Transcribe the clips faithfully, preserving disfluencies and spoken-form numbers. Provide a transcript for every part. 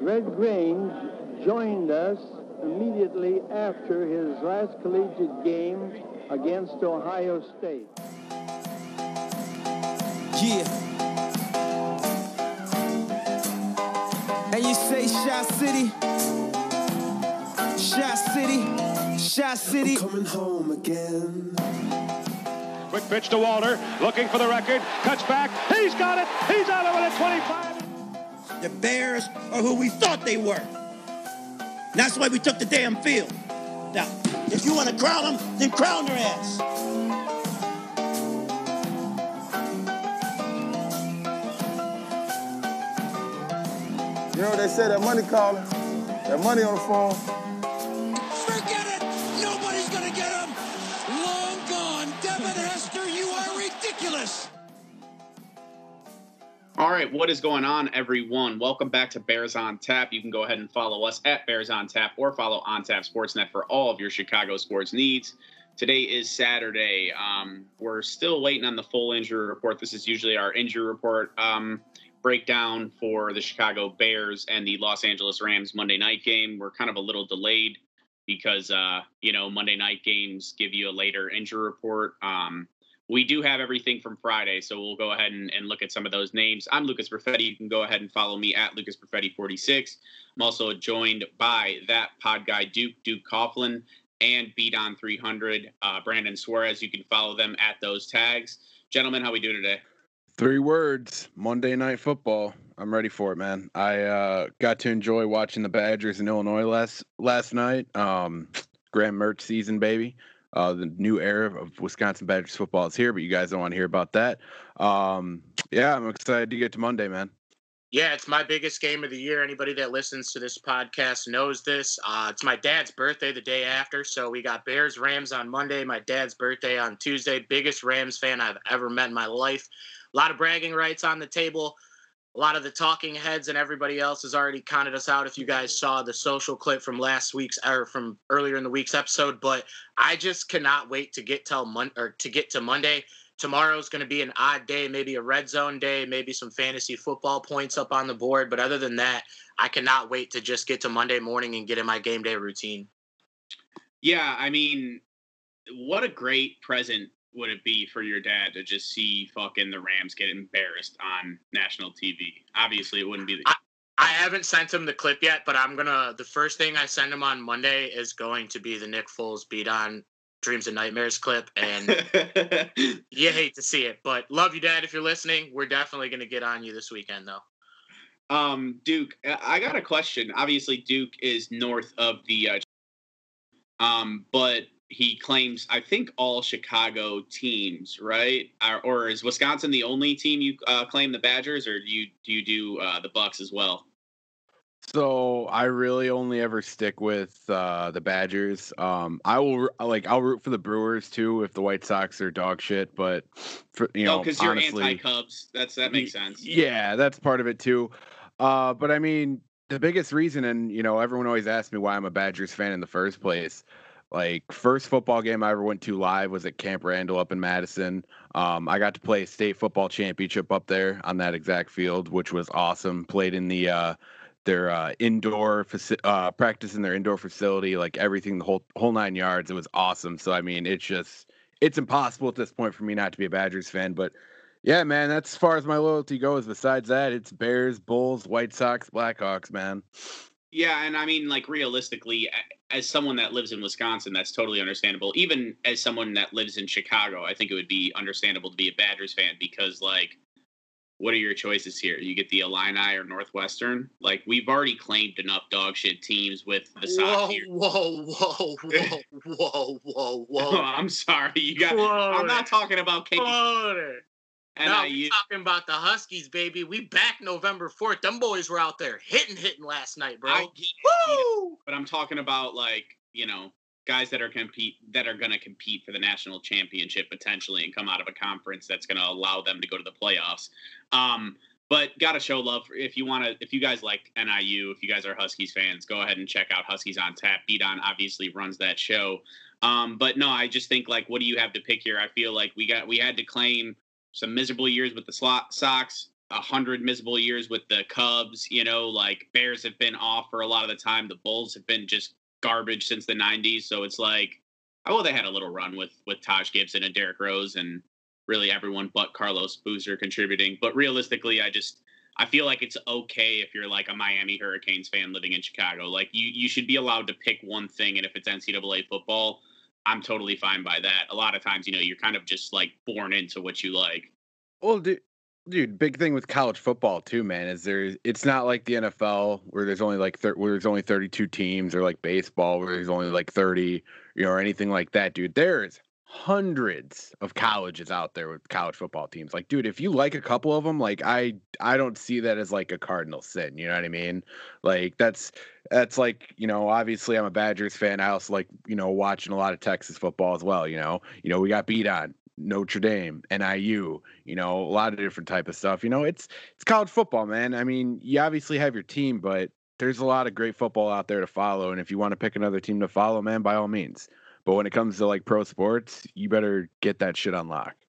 Red Grange joined us immediately after his last collegiate game against Ohio State. Yeah. And you say Shot City, Shot City, Shot City. I'm coming home again. Quick pitch to Walter, looking for the record, cuts back, he's got it, he's out of it at twenty-five. The Bears are who we thought they were. And that's why we took the damn field. Now, if you want to crown them, then crown their ass. You know what they say, that money calling, that money on the phone. Forget it! Nobody's gonna get him! Long gone! Devin Hester, you are ridiculous! All right, what is going on, everyone? Welcome back to Bears on Tap. You can go ahead and follow us at Bears on Tap or follow On Tap Sportsnet for all of your Chicago sports needs. Today is Saturday. Um, we're still waiting on the full injury report. This is usually our injury report um, breakdown for the Chicago Bears and the Los Angeles Rams Monday night game. We're kind of a little delayed because, uh, you know, Monday night games give you a later injury report. Um, we do have everything from Friday, so we'll go ahead and, and look at some of those names. I'm Lucas Perfetti. You can go ahead and follow me at Lucas Perfetti forty-six. I'm also joined by that pod guy, Duke, Duke Coughlin, and Beat On three hundred, uh, Brandon Suarez. You can follow them at those tags. Gentlemen, how we doing today? Three words, Monday Night Football. I'm ready for it, man. I uh, got to enjoy watching the Badgers in Illinois last last night. Um, Graham Mertz season, baby. Uh, the new era of Wisconsin Badgers football is here, but you guys don't want to hear about that. Um, yeah, I'm excited to get to Monday, man. Yeah, it's my biggest game of the year. Anybody that listens to this podcast knows this. Uh, it's my dad's birthday the day after, so we got Bears Rams on Monday, my dad's birthday on Tuesday. Biggest Rams fan I've ever met in my life. A lot of bragging rights on the table. A lot of the talking heads and everybody else has already counted us out if you guys saw the social clip from last week's or from earlier in the week's episode. But I just cannot wait to get till Mon- or to get to Monday. Tomorrow's going to be an odd day, maybe a red zone day, maybe some fantasy football points up on the board. But other than that, I cannot wait to just get to Monday morning and get in my game day routine. Yeah, I mean, what a great present would it be for your dad to just see fucking the Rams get embarrassed on national T V? Obviously, it wouldn't be the. I, I haven't sent him the clip yet, but I'm gonna. The first thing I send him on Monday is going to be the Nick Foles beat on Dreams and Nightmares clip, and you hate to see it, but love you, Dad. If you're listening, we're definitely gonna get on you this weekend, though. Um, Duke, I got a question. Obviously, Duke is north of the, uh, um, but he claims, I think, all Chicago teams, right? Or, or is Wisconsin the only team you uh, claim the Badgers, or do you do you do uh, the Bucks as well? So I really only ever stick with uh, the Badgers. Um, I will like I'll root for the Brewers too if the White Sox are dog shit. But for, you know, because you're honestly, anti-Cubs. That's that makes sense. Yeah, that's part of it too. Uh, but I mean, the biggest reason, and you know, everyone always asks me why I'm a Badgers fan in the first place. Like, first football game I ever went to live was at Camp Randall up in Madison. Um, I got to play a state football championship up there on that exact field, which was awesome. Played in the uh, their uh, indoor faci- uh, practice in their indoor facility, like everything, the whole whole nine yards. It was awesome. So I mean, it's just it's impossible at this point for me not to be a Badgers fan. But yeah, man, that's as far as my loyalty goes. Besides that, it's Bears, Bulls, White Sox, Blackhawks, man. Yeah, and I mean, like, realistically, as someone that lives in Wisconsin, that's totally understandable. Even as someone that lives in Chicago, I think it would be understandable to be a Badgers fan because, like, what are your choices here? You get the Illini or Northwestern? Like, we've already claimed enough dog shit teams with the Sox here. Whoa, whoa, whoa, whoa, whoa, whoa. I'm sorry. You got. I'm not talking about K K. No, we're talking about the Huskies, baby. We back November fourth. Them boys were out there hitting, hitting last night, bro. I get it, Woo! But I'm talking about, like, you know, guys that are compete that are going to compete for the national championship potentially and come out of a conference that's going to allow them to go to the playoffs. Um, but gotta show love if you want to. If you guys like N I U, if you guys are Huskies fans, go ahead and check out Huskies on Tap. Beat On obviously runs that show. Um, but no, I just think, like, what do you have to pick here? I feel like we got we had to claim some miserable years with the slot Sox. a hundred miserable years with the Cubs. You know, like Bears have been off for a lot of the time. The Bulls have been just garbage since the nineties. So it's like, oh, well, they had a little run with with Taj Gibson and Derrick Rose and really everyone but Carlos Boozer contributing. But realistically, I just I feel like it's okay if you're like a Miami Hurricanes fan living in Chicago. Like you you should be allowed to pick one thing, and if it's N C double A football, I'm totally fine by that. A lot of times, you know, you're kind of just like born into what you like. Well, dude, dude, big thing with college football too, man, is there. It's not like the N F L where there's only like thir- where there's only thirty-two teams, or like baseball where there's only like thirty, you know, or anything like that, dude. There's hundreds of colleges out there with college football teams. Like, dude, if you like a couple of them, like I, I don't see that as like a cardinal sin. You know what I mean? Like that's that's like, you know, obviously I'm a Badgers fan. I also like, you know, watching a lot of Texas football as well. You know, you know, we got beat on Notre Dame, N I U, you know, a lot of different type of stuff. You know, it's it's college football, man. I mean, you obviously have your team, but there's a lot of great football out there to follow. And if you want to pick another team to follow, man, by all means. But when it comes to like pro sports, you better get that shit unlocked.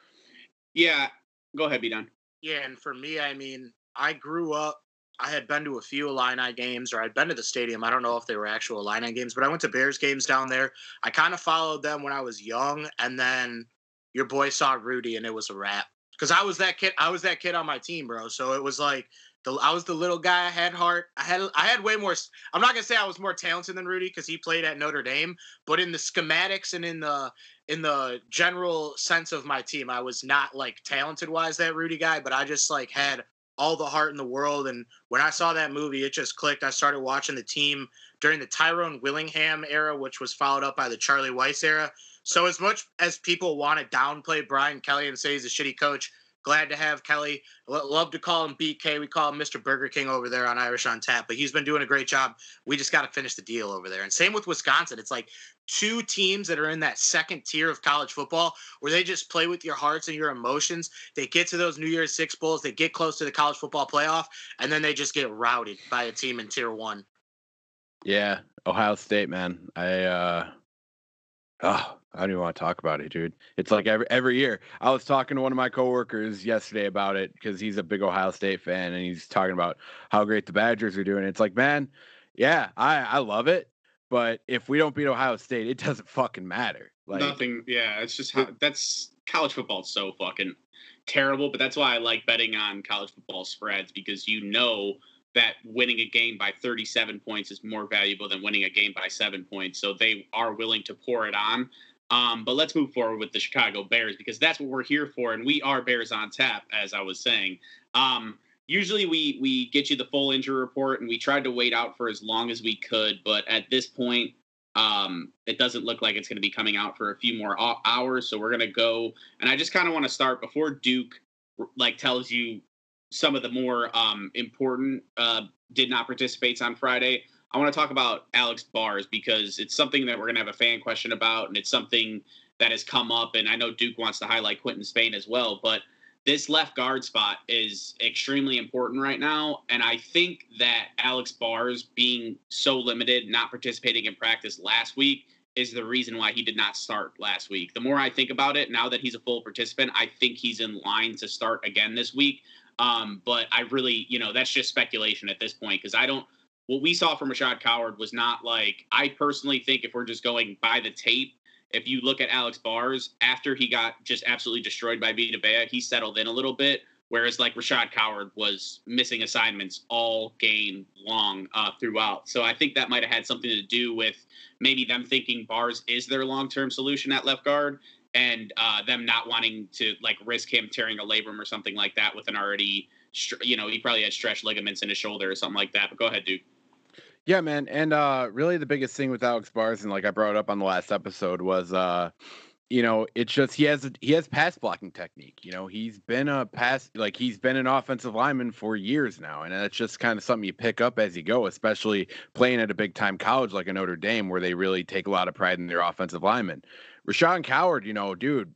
Yeah, go ahead, be done. Yeah, and for me, I mean, I grew up. I had been to a few Illini games, or I'd been to the stadium. I don't know if they were actual Illini games, but I went to Bears games down there. I kind of followed them when I was young, and then your boy saw Rudy, and it was a wrap. Because I was that kid. I was that kid on my team, bro. So it was like the I was the little guy. I had heart. I had I had way more. I'm not gonna say I was more talented than Rudy because he played at Notre Dame, but in the schematics and in the in the general sense of my team, I was not like talented wise that Rudy guy, but I just like had all the heart in the world. And when I saw that movie, it just clicked. I started watching the team during the Tyrone Willingham era, which was followed up by the Charlie Weiss era. So as much as people want to downplay Brian Kelly and say he's a shitty coach, glad to have Kelly. Love to call him B K. We call him Mister Burger King over there on Irish on Tap, but he's been doing a great job. We just got to finish the deal over there. And same with Wisconsin. It's like two teams that are in that second tier of college football where they just play with your hearts and your emotions. They get to those New Year's Six bowls. They get close to the college football playoff, and then they just get routed by a team in tier one. Yeah, Ohio State, man. I, uh, oh, I don't even want to talk about it, dude. It's like every every year. I was talking to one of my coworkers yesterday about it because he's a big Ohio State fan, and he's talking about how great the Badgers are doing. It's like, man, yeah, I, I love it, but if we don't beat Ohio State, it doesn't fucking matter. Like nothing. Yeah, it's just how that's college football is so fucking terrible. But that's why I like betting on college football spreads, because you know that winning a game by thirty-seven points is more valuable than winning a game by seven points. So they are willing to pour it on. Um, but let's move forward with the Chicago Bears, because that's what we're here for, and we are Bears on Tap, as I was saying. Um, usually we we get you the full injury report, and we tried to wait out for as long as we could, but at this point, um, it doesn't look like it's going to be coming out for a few more hours, so we're going to go, and I just kind of want to start, before Duke like tells you some of the more um, important uh, did not participates on Friday, I want to talk about Alex Bars, because it's something that we're going to have a fan question about, and it's something that has come up, and I know Duke wants to highlight Quinton Spain as well, but this left guard spot is extremely important right now, and I think that Alex Bars being so limited, not participating in practice last week, is the reason why he did not start last week. The more I think about it, now that he's a full participant, I think he's in line to start again this week, um, but I really, you know, that's just speculation at this point, because I don't what we saw from Rashad Coward was not like, I personally think if we're just going by the tape, if you look at Alex Bars, after he got just absolutely destroyed by Vita Vea, he settled in a little bit, whereas like Rashad Coward was missing assignments all game long uh, throughout. So I think that might have had something to do with maybe them thinking Bars is their long-term solution at left guard, and uh, them not wanting to like risk him tearing a labrum or something like that with an already, you know, he probably had stretched ligaments in his shoulder or something like that. But go ahead, Duke. Yeah, man. And uh, really the biggest thing with Alex Bars, and like I brought it up on the last episode, was, uh, you know, it's just he has he has pass blocking technique. You know, he's been a pass like he's been an offensive lineman for years now. And that's just kind of something you pick up as you go, especially playing at a big time college like a Notre Dame, where they really take a lot of pride in their offensive linemen. Rashawn Coward, you know, dude,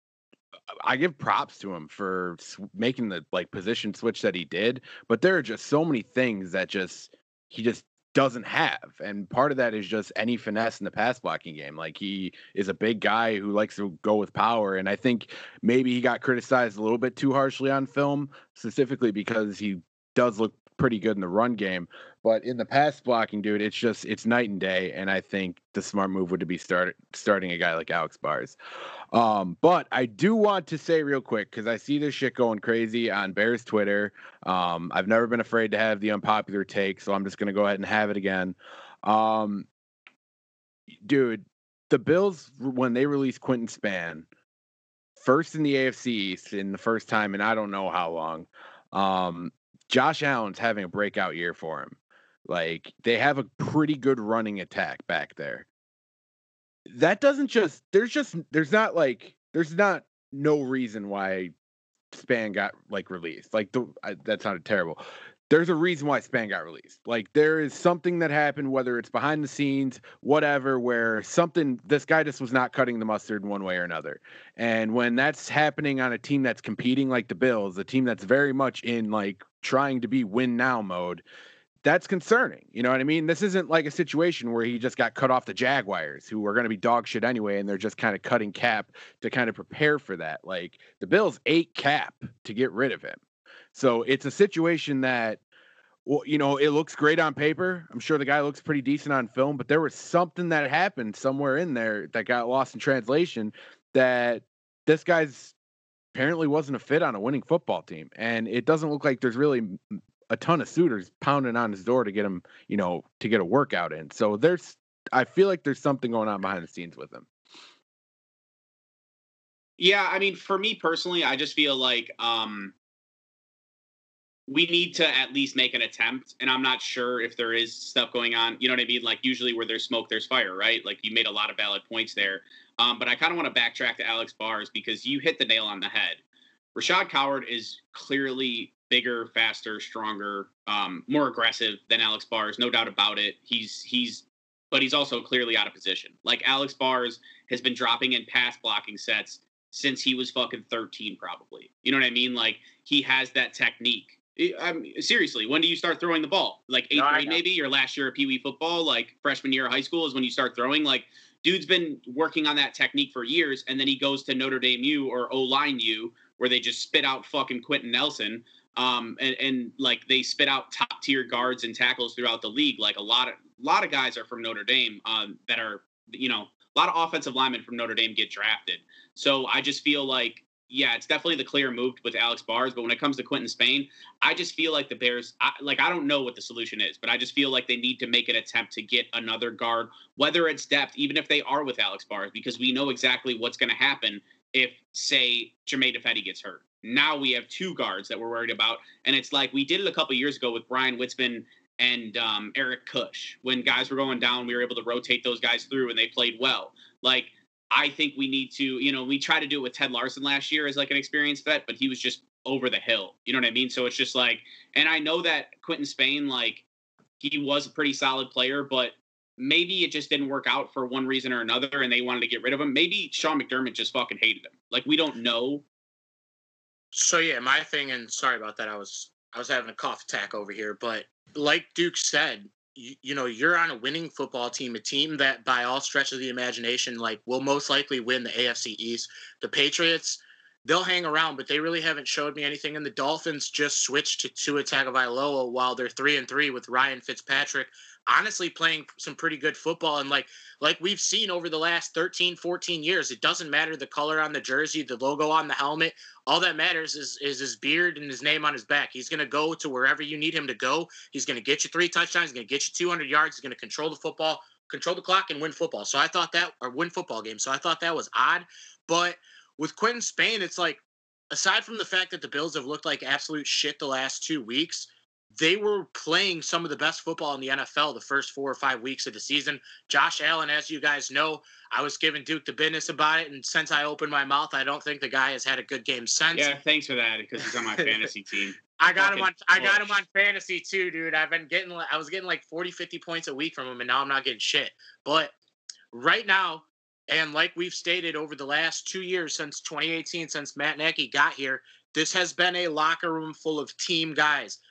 I give props to him for making the like position switch that he did. But there are just so many things that just he just doesn't have. And part of that is just any finesse in the pass blocking game. Like, he is a big guy who likes to go with power. And I think maybe he got criticized a little bit too harshly on film, specifically because he does look pretty good in the run game. But in the pass blocking, dude, it's just, it's night and day. And I think the smart move would be start, starting a guy like Alex Bars. Um, but I do want to say real quick, because I see this shit going crazy on Bears Twitter. Um, I've never been afraid to have the unpopular take, so I'm just going to go ahead and have it again. Um, dude, the Bills, when they released Quinton Spann, first in the A F C East in the first time in I don't know how long, um, Josh Allen's having a breakout year for him. Like, they have a pretty good running attack back there. That doesn't just, there's just, there's not like, there's not no reason why Spann got like released. Like, the, I, that sounded terrible. There's a reason why Spann got released. Like, there is something that happened, whether it's behind the scenes, whatever, where something, this guy just was not cutting the mustard in one way or another. And when that's happening on a team that's competing like the Bills, a team that's very much in like trying to be win now mode, that's concerning. You know what I mean? This isn't like a situation where he just got cut off the Jaguars, who are going to be dog shit anyway, and they're just kind of cutting cap to kind of prepare for that. Like, the Bills ate cap to get rid of him. So it's a situation that, well, you know, it looks great on paper. I'm sure the guy looks pretty decent on film, but there was something that happened somewhere in there that got lost in translation, that this guy's apparently wasn't a fit on a winning football team. And it doesn't look like there's really a ton of suitors pounding on his door to get him, you know, to get a workout in. So there's, I feel like there's something going on behind the scenes with him. Yeah, I mean, for me personally, I just feel like um, we need to at least make an attempt. And I'm not sure if there is stuff going on. You know what I mean? Like, usually where there's smoke, there's fire, right? Like, you made a lot of valid points there. Um, but I kind of want to backtrack to Alex Bars, because you hit the nail on the head. Rashad Coward is clearly bigger, faster, stronger, um, more aggressive than Alex Bars, no doubt about it. He's he's, but he's also clearly out of position. Like, Alex Bars has been dropping in pass blocking sets since he was fucking thirteen, probably. You know what I mean? Like, he has that technique. I mean, seriously, when do you start throwing the ball? Like eighth no, grade, maybe, or last year of Pee Wee football, like freshman year of high school is when you start throwing. Like, dude's been working on that technique for years, and then he goes to Notre Dame U or O-line U, where they just spit out fucking Quentin Nelson. Um, and, and like they spit out top tier guards and tackles throughout the league. Like, a lot of, a lot of guys are from Notre Dame, um, that are, you know, a lot of offensive linemen from Notre Dame get drafted. So I just feel like, yeah, it's definitely the clear move with Alex Bars. But when it comes to Quinton Spann, I just feel like the Bears, I, like, I don't know what the solution is, but I just feel like they need to make an attempt to get another guard, whether it's depth, even if they are with Alex Bars, because we know exactly what's going to happen if, say, Jermaine Ifedi gets hurt. Now we have two guards that we're worried about. And it's like we did it a couple years ago with Brian Witzman and um, Eric Kush. When guys were going down, we were able to rotate those guys through and they played well. Like, I think we need to, you know, we tried to do it with Ted Larson last year as like an experienced vet, but he was just over the hill. You know what I mean? So it's just like, and I know that Quinton Spann, like, he was a pretty solid player, but maybe it just didn't work out for one reason or another and they wanted to get rid of him. Maybe Sean McDermott just fucking hated him. Like, we don't know. So yeah, my thing, and sorry about that, I was I was having a cough attack over here, but like Duke said, you, you know, you're on a winning football team, a team that by all stretch of the imagination, like, will most likely win the A F C East. The Patriots, they'll hang around, but they really haven't showed me anything. And the Dolphins just switched to Tua Tagovailoa while they're three and three with Ryan Fitzpatrick, honestly playing some pretty good football. And like, like we've seen over the last thirteen, fourteen years, it doesn't matter the color on the jersey, the logo on the helmet. All that matters is, is his beard and his name on his back. He's going to go to wherever you need him to go. He's going to get you three touchdowns. He's going to get you two hundred yards. He's going to control the football, control the clock, and win football. So I thought that, or win football games. So I thought that was odd. But with Quinton Spann, it's like, aside from the fact that the Bills have looked like absolute shit the last two weeks, they were playing some of the best football in the N F L the first four or five weeks of the season. Josh Allen, as you guys know, I was giving Duke the business about it, and since I opened my mouth, I don't think the guy has had a good game since. Yeah, thanks for that, because he's on my fantasy team. I got Fucking him on. I got him on fantasy too, dude. I've been getting. I was getting like forty, fifty points a week from him, and now I'm not getting shit. But right now, and like we've stated over the last two years since twenty eighteen, since Matt Nagy got here, this has been a locker room full of team guys.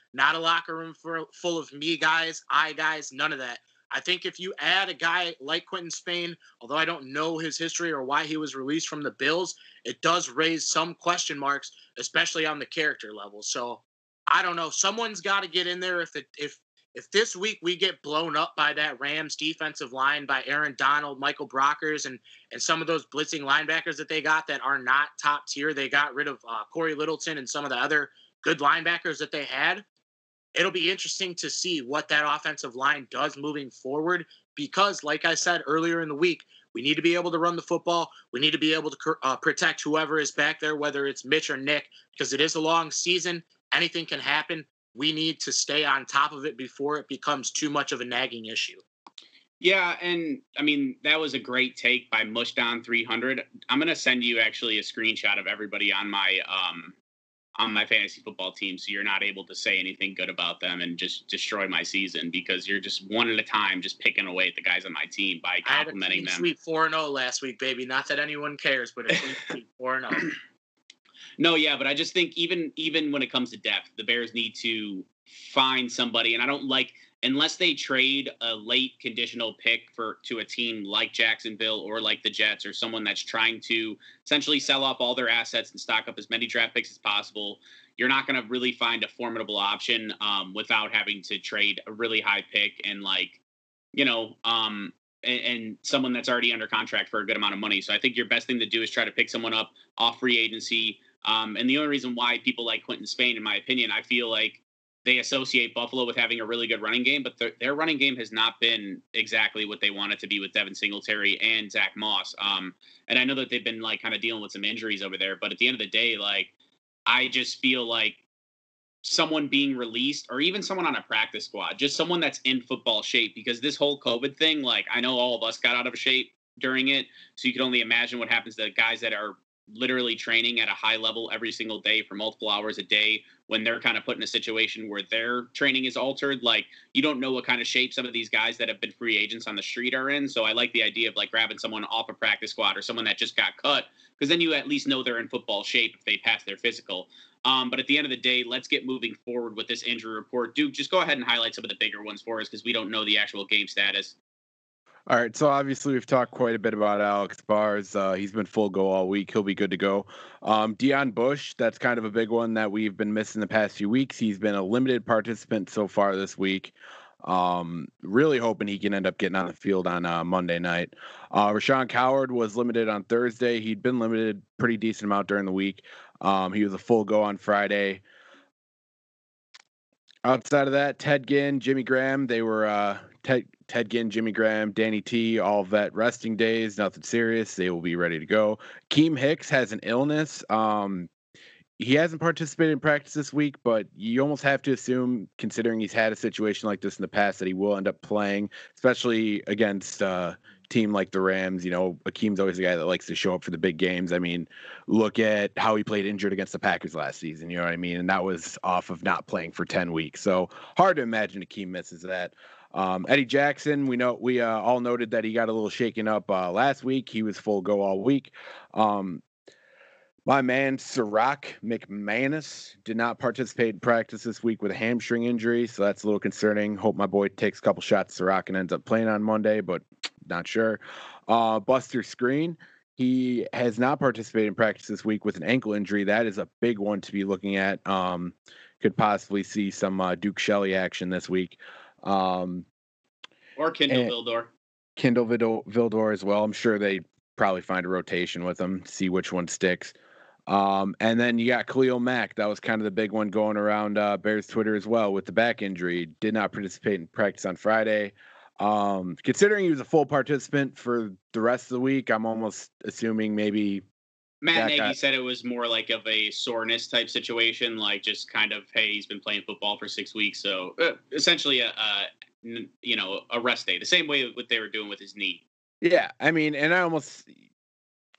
not a locker room for, full of me guys, I guys, none of that. I think if you add a guy like Quinton Spain, although I don't know his history or why he was released from the Bills, it does raise some question marks, especially on the character level. So I don't know. Someone's got to get in there. If it if if this week we get blown up by that Rams defensive line, by Aaron Donald, Michael Brockers, and and some of those blitzing linebackers that they got that are not top tier, they got rid of uh, Corey Littleton and some of the other good linebackers that they had. It'll be interesting to see what that offensive line does moving forward because, like I said earlier in the week, we need to be able to run the football. We need to be able to uh, protect whoever is back there, whether it's Mitch or Nick, because it is a long season. Anything can happen. We need to stay on top of it before it becomes too much of a nagging issue. Yeah, and I mean, that was a great take by Mushdown three hundred. I'm going to send you actually a screenshot of everybody on my um, on my fantasy football team, so you're not able to say anything good about them and just destroy my season because you're just one at a time just picking away at the guys on my team by complimenting them. Sweet four and oh last week, baby. Not that anyone cares, but it's four and oh. No, yeah, but I just think even even when it comes to depth, the Bears need to find somebody, and I don't like unless they trade a late conditional pick for to a team like Jacksonville or like the Jets or someone that's trying to essentially sell off all their assets and stock up as many draft picks as possible. You're not going to really find a formidable option um, without having to trade a really high pick and like, you know, um, and, and someone that's already under contract for a good amount of money. So I think your best thing to do is try to pick someone up off free agency. Um, and the only reason why people like Quinton Spain, in my opinion, I feel like they associate Buffalo with having a really good running game, but their, their running game has not been exactly what they want it to be with Devin Singletary and Zach Moss. Um, and I know that they've been like kind of dealing with some injuries over there, but at the end of the day, like, I just feel like someone being released or even someone on a practice squad, just someone that's in football shape, because this whole COVID thing, like I know all of us got out of shape during it. So you can only imagine what happens to guys that are literally training at a high level every single day for multiple hours a day when they're kind of put in a situation where their training is altered. Like, you don't know what kind of shape some of these guys that have been free agents on the street are in. So I like the idea of like grabbing someone off a practice squad or someone that just got cut, because then you at least know they're in football shape if they pass their physical. Um, but at the end of the day, let's get moving forward with this injury report. Duke, just go ahead and highlight some of the bigger ones for us because we don't know the actual game status. All right, so obviously we've talked quite a bit about Alex Bars. Uh, he's been full go all week. He'll be good to go. Um, Deon Bush, that's kind of a big one that we've been missing the past few weeks. He's been a limited participant so far this week. Um, really hoping he can end up getting on the field on uh, Monday night. Uh, Rashawn Coward was limited on Thursday. He'd been limited pretty decent amount during the week. Um, he was a full go on Friday. Outside of that, Ted Ginn, Jimmy Graham, they were uh, Ted, Ted Ginn, Jimmy Graham, Danny T, all vet resting days, nothing serious. They will be ready to go. Keem Hicks has an illness. Um, he hasn't participated in practice this week, but you almost have to assume, considering he's had a situation like this in the past, that he will end up playing, especially against a team like the Rams. You know, Akeem's always the guy that likes to show up for the big games. I mean, look at how he played injured against the Packers last season, you know what I mean? And that was off of not playing for ten weeks. So hard to imagine Akeem misses that. Um, Eddie Jackson, we know we uh, all noted that he got a little shaken up uh, last week. He was full go all week. Um, my man, Sirach McManus, did not participate in practice this week with a hamstring injury, so that's a little concerning. Hope my boy takes a couple shots at Sirach and ends up playing on Monday, but not sure. Uh, Buster Screen, he has not participated in practice this week with an ankle injury. That is a big one to be looking at. Um, could possibly see some uh, Duke Shelley action this week. Um, or Kindle Vildor. Kindle Vildor, Vildor as well. I'm sure they probably find a rotation with them, see which one sticks. Um, and then you got Khalil Mack. That was kind of the big one going around uh, Bears Twitter as well with the back injury. Did not participate in practice on Friday. Um, considering he was a full participant for the rest of the week, I'm almost assuming maybe Matt Nagy said it was more like of a soreness type situation, like just kind of, hey, he's been playing football for six weeks. So uh, essentially a, a, you know, a rest day, the same way what they were doing with his knee. Yeah. I mean, and I almost,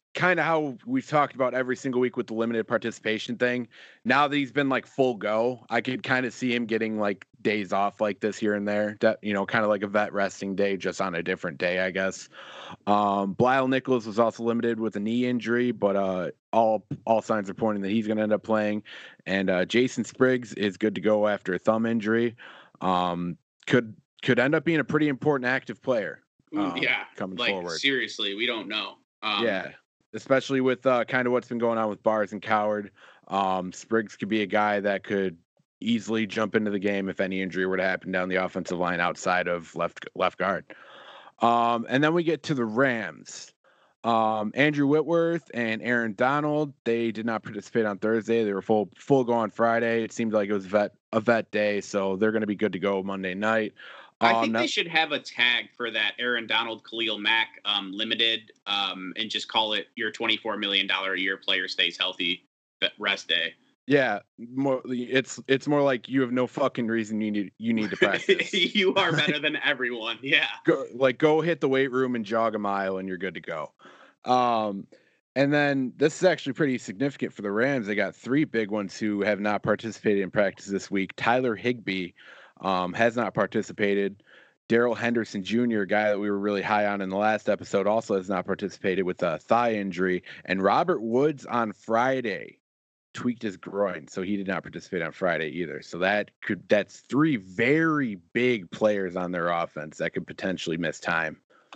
kind of how we've talked about every single week with the limited participation thing. Now that he's been like full go, I could kind of see him getting like days off like this here and there, that, you know, kind of like a vet resting day, just on a different day, I guess. Um, Blyle Nichols was also limited with a knee injury, but uh, all all signs are pointing that he's going to end up playing. And uh, Jason Spriggs is good to go after a thumb injury. Um, could could end up being a pretty important active player. Um, yeah, coming like, forward. Seriously, we don't know. Um, yeah. Especially with uh, kind of what's been going on with Bars and Coward. Um, Spriggs could be a guy that could easily jump into the game if any injury were to happen down the offensive line outside of left left guard. Um, and then we get to the Rams. Um, Andrew Whitworth and Aaron Donald, they did not participate on Thursday. They were full full go on Friday. It seemed like it was vet a vet day, so they're going to be good to go Monday night. I Um, think now- they should have a tag for that Aaron Donald, Khalil Mack um, limited, um, and just call it your twenty-four million dollars a year player stays healthy rest day. Yeah, more it's it's more like you have no fucking reason you need you need to practice. You are better than everyone. Yeah. Go, like go hit the weight room and jog a mile and you're good to go. Um, and then this is actually pretty significant for the Rams. They got three big ones who have not participated in practice this week. Tyler Higbee um, has not participated. Daryl Henderson Junior, a guy that we were really high on in the last episode, also has not participated with a thigh injury. And Robert Woods on Friday tweaked his groin, so he did not participate on Friday either. So that could that's three very big players on their offense that could potentially miss time.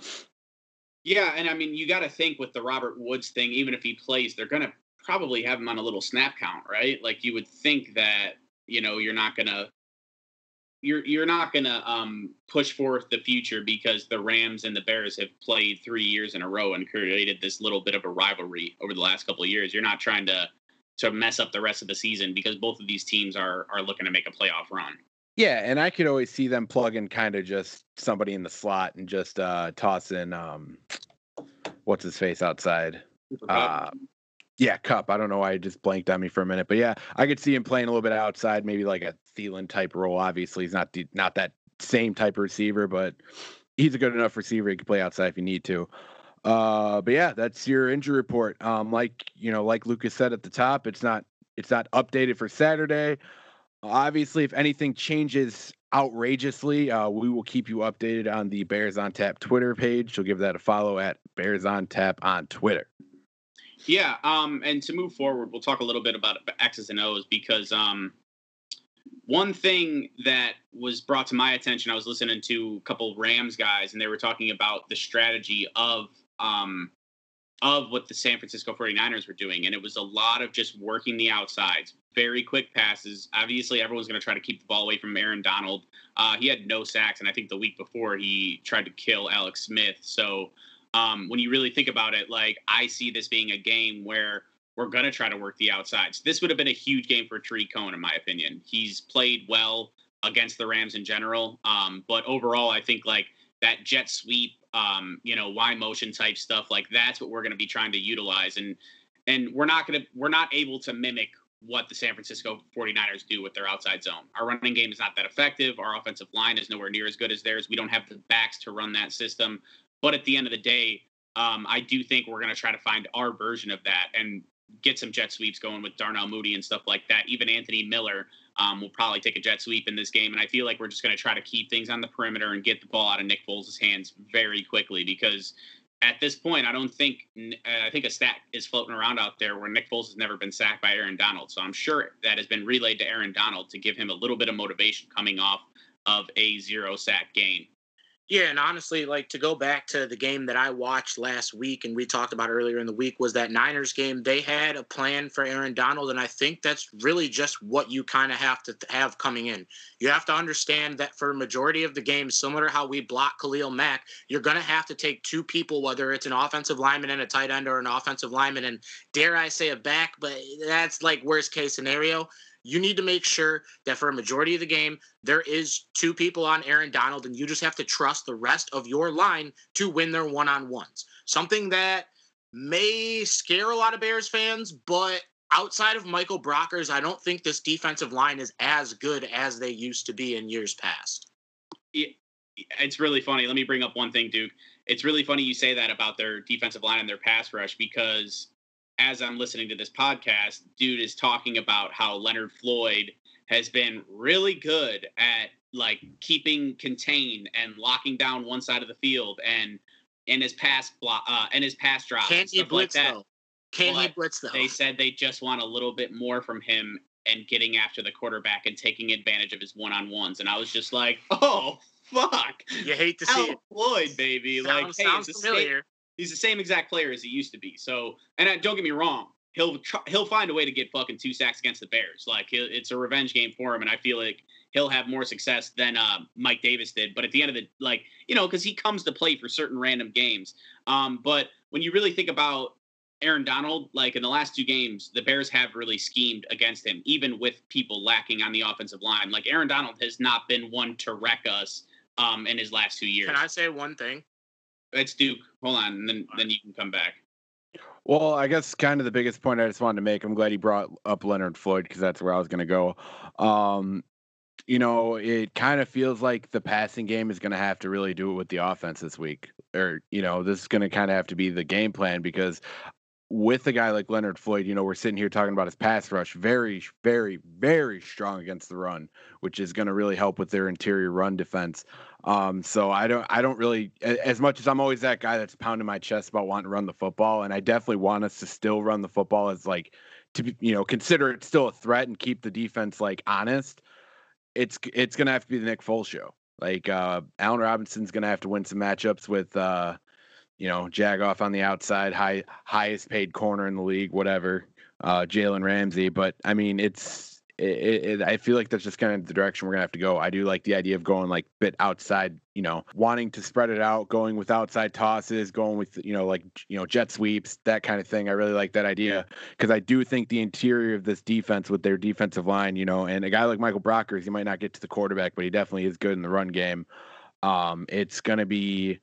Yeah, and I mean, you got to think with the Robert Woods thing, even if he plays, they're going to probably have him on a little snap count, right? Like you would think that, you know, you're not going to you're you're not going to um, push forth the future because the Rams and the Bears have played three years in a row and created this little bit of a rivalry over the last couple of years. You're not trying to to mess up the rest of the season because both of these teams are are looking to make a playoff run. Yeah, and I could always see them plugging kind of just somebody in the slot and just uh, tossing um, what's his face outside. Uh, yeah, Cup. I don't know why it just blanked on me for a minute, but yeah, I could see him playing a little bit outside, maybe like a Thielen type role. Obviously, he's not the, not that same type of receiver, but he's a good enough receiver. He can play outside if you need to. Uh, but yeah, that's your injury report. Um, like you know, like Lucas said at the top, it's not it's not updated for Saturday. Obviously, if anything changes outrageously, uh, we will keep you updated on the Bears on Tap Twitter page. So give that a follow at Bears on Tap on Twitter. Yeah, um, and to move forward, we'll talk a little bit about X's and O's because um, one thing that was brought to my attention, I was listening to a couple Rams guys, and they were talking about the strategy of um, of what the San Francisco forty-niners were doing, and it was a lot of just working the outsides, very quick passes. Obviously, everyone's going to try to keep the ball away from Aaron Donald. Uh, he had no sacks, and I think the week before he tried to kill Alex Smith. So um, when you really think about it, like I see this being a game where we're going to try to work the outsides. This would have been a huge game for Tariq Cohen, in my opinion. He's played well against the Rams in general, um, but overall, I think like that jet sweep, um, you know, Y motion type stuff, like that's what we're going to be trying to utilize. And, and we're not going to, we're not able to mimic what the San Francisco forty-niners do with their outside zone. Our running game is not that effective. Our offensive line is nowhere near as good as theirs. We don't have the backs to run that system. But at the end of the day, um, I do think we're going to try to find our version of that and get some jet sweeps going with Darnell Mooney and stuff like that. Even Anthony Miller um, will probably take a jet sweep in this game. And I feel like we're just going to try to keep things on the perimeter and get the ball out of Nick Foles' hands very quickly because at this point, I don't think uh, I think a stat is floating around out there where Nick Foles has never been sacked by Aaron Donald. So I'm sure that has been relayed to Aaron Donald to give him a little bit of motivation coming off of a zero sack game. Yeah, and honestly, like to go back to the game that I watched last week and we talked about earlier in the week was that Niners game. They had a plan for Aaron Donald, and I think that's really just what you kind of have to have coming in. You have to understand that for a majority of the game, similar to how we block Khalil Mack, you're going to have to take two people, whether it's an offensive lineman and a tight end or an offensive lineman, and dare I say a back, but that's like worst case scenario. You need to make sure that for a majority of the game, there is two people on Aaron Donald, and you just have to trust the rest of your line to win their one-on-ones. Something that may scare a lot of Bears fans, but outside of Michael Brockers, I don't think this defensive line is as good as they used to be in years past. Yeah, it's really funny. Let me bring up one thing, Duke. It's really funny you say that about their defensive line and their pass rush, because as I'm listening to this podcast, dude is talking about how Leonard Floyd has been really good at like keeping contained and locking down one side of the field and in his pass block uh, and his pass drops. Can he blitz like though? Can but he blitz though? They said they just want a little bit more from him and getting after the quarterback and taking advantage of his one-on-ones. And I was just like, oh, fuck. You hate to see Al it. Floyd, baby. Sounds, like, hey, sounds it's the familiar. same, he's the same exact player as he used to be. So, and uh, don't get me wrong, he'll try, he'll find a way to get fucking two sacks against the Bears. Like, he'll, it's a revenge game for him, and I feel like he'll have more success than uh, Mike Davis did. But at the end of the, like, you know, because he comes to play for certain random games. Um, but when you really think about Aaron Donald, like in the last two games, the Bears have really schemed against him, even with people lacking on the offensive line. Like Aaron Donald has not been one to wreck us um, in his last two years. Can I say one thing? It's Duke. Hold on, and then then you can come back. Well, I guess kind of the biggest point I just wanted to make, I'm glad he brought up Leonard Floyd because that's where I was going to go. Um, you know, it kind of feels like the passing game is going to have to really do it with the offense this week. Or, you know, this is going to kind of have to be the game plan because with a guy like Leonard Floyd, you know, we're sitting here talking about his pass rush, very, very, very strong against the run, which is going to really help with their interior run defense. Um, so I don't, I don't really, as much as I'm always that guy that's pounding my chest about wanting to run the football, and I definitely want us to still run the football as like to, you know, consider it still a threat and keep the defense like honest. It's, it's going to have to be the Nick Foles show. Like uh, Allen Robinson's going to have to win some matchups with, uh, you know, Jagoff on the outside, high highest paid corner in the league, whatever, uh, Jalen Ramsey. But I mean, it's it, it, I feel like that's just kind of the direction we're gonna have to go. I do like the idea of going like bit outside, you know, wanting to spread it out, going with outside tosses, going with, you know, like, you know, jet sweeps, that kind of thing. I really like that idea because I do think the interior of this defense with their defensive line, you know, and a guy like Michael Brockers, he might not get to the quarterback, but he definitely is good in the run game. Um, it's gonna be.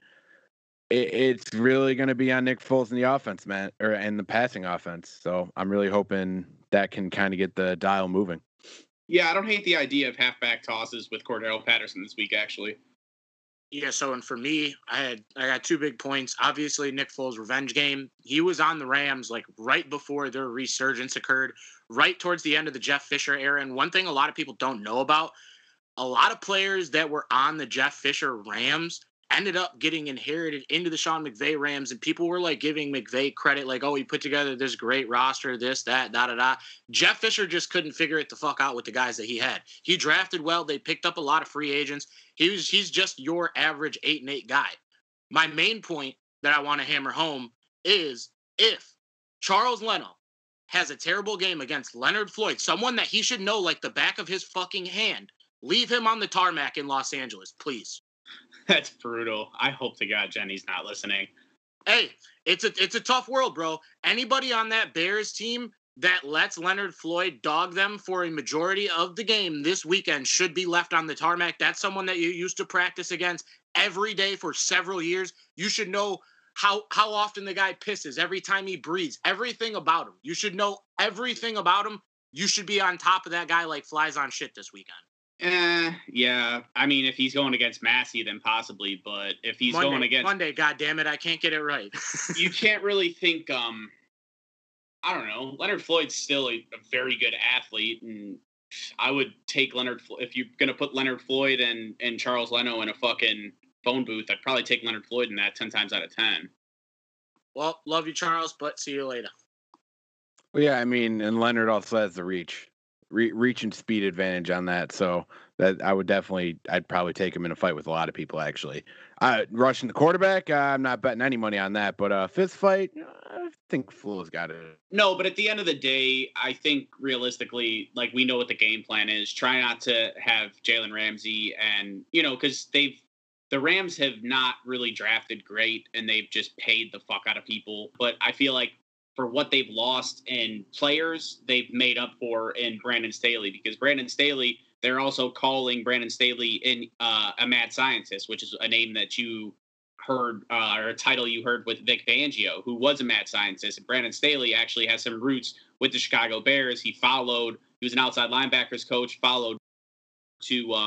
It's really going to be on Nick Foles in the offense, man, or in the passing offense. So I'm really hoping that can kind of get the dial moving. Yeah, I don't hate the idea of halfback tosses with Cordell Patterson this week, actually. Yeah, so and for me, I had I got two big points. Obviously, Nick Foles' revenge game. He was on the Rams like right before their resurgence occurred, right towards the end of the Jeff Fisher era. And one thing a lot of people don't know about, a lot of players that were on the Jeff Fisher Rams ended up getting inherited into the Sean McVay Rams, and people were like giving McVay credit, like, oh, he put together this great roster, this, that, da, da, da. Jeff Fisher just couldn't figure it the fuck out with the guys that he had. He drafted well. They picked up a lot of free agents. He was, he's just your average eight and eight guy. My main point that I want to hammer home is if Charles Leno has a terrible game against Leonard Floyd, someone that he should know like the back of his fucking hand, leave him on the tarmac in Los Angeles, please. That's brutal. I hope to God Jenny's not listening. Hey, it's a it's a tough world, bro. Anybody on that Bears team that lets Leonard Floyd dog them for a majority of the game this weekend should be left on the tarmac. That's someone that you used to practice against every day for several years. You should know how how often the guy pisses, every time he breathes, everything about him. You should know everything about him. You should be on top of that guy like flies on shit this weekend. Eh, yeah. I mean, if he's going against Massey, then possibly. But if he's Monday, going against Monday, goddammit, I can't get it right. You can't really think. Um, I don't know. Leonard Floyd's still a, a very good athlete, and I would take Leonard if you're gonna put Leonard Floyd and and Charles Leno in a fucking phone booth. I'd probably take Leonard Floyd in that ten times out of ten. Well, love you, Charles, but see you later. Well, yeah, I mean, and Leonard also has the reach. Re- reach and speed advantage on that, so that I would definitely, I'd probably take him in a fight with a lot of people. Actually, uh, rushing the quarterback, uh, I'm not betting any money on that. But uh, fist fight, I think Flo's got it. No, but at the end of the day, I think realistically, like we know what the game plan is. Try not to have Jalen Ramsey, and you know, because they've the Rams have not really drafted great, and they've just paid the fuck out of people. But I feel like, for what they've lost in players, they've made up for in Brandon Staley, because Brandon Staley, they're also calling Brandon Staley in uh, a mad scientist, which is a name that you heard, uh, or a title you heard with Vic Fangio, who was a mad scientist. And Brandon Staley actually has some roots with the Chicago Bears. He followed, he was an outside linebackers coach, followed to um,